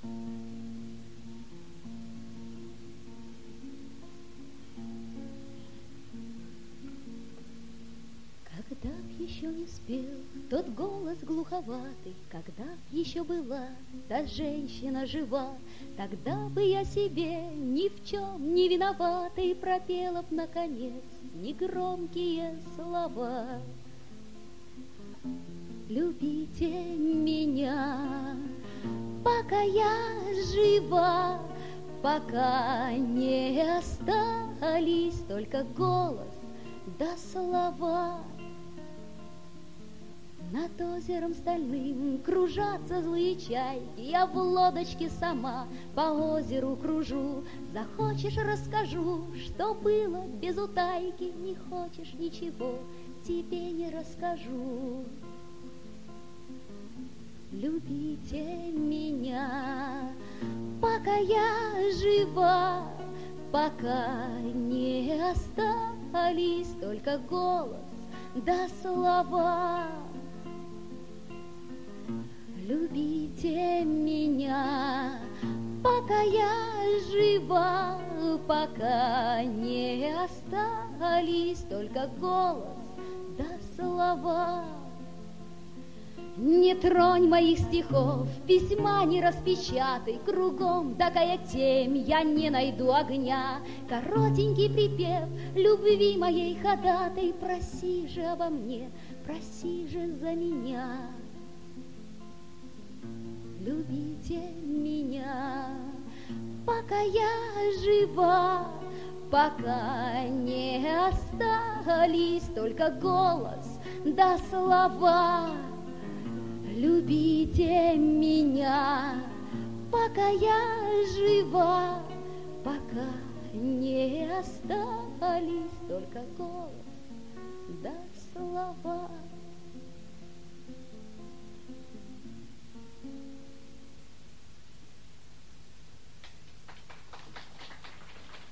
Когда б еще не спел тот голос глуховатый, когда б еще была та женщина жива, тогда бы я себе ни в чем не виноватой пропела б, наконец, негромкие слова. Любите меня, пока я жива, пока не остались только голос да слова. Над озером стальным кружатся злые чайки, я в лодочке сама по озеру кружу. Захочешь, расскажу, что было без утайки, не хочешь ничего, тебе не расскажу. Любите меня, пока я жива, пока не остались только голос да слова. Любите меня, пока я жива, пока не остались только голос да слова. Не тронь моих стихов, письма не распечатай, кругом такая темь, я не найду огня. Коротенький припев любви моей ходатай, проси же обо мне, проси же за меня. Любите меня, пока я жива, пока не остались только голос да слова. Любите меня, пока я жива, пока не остались только голос да слова.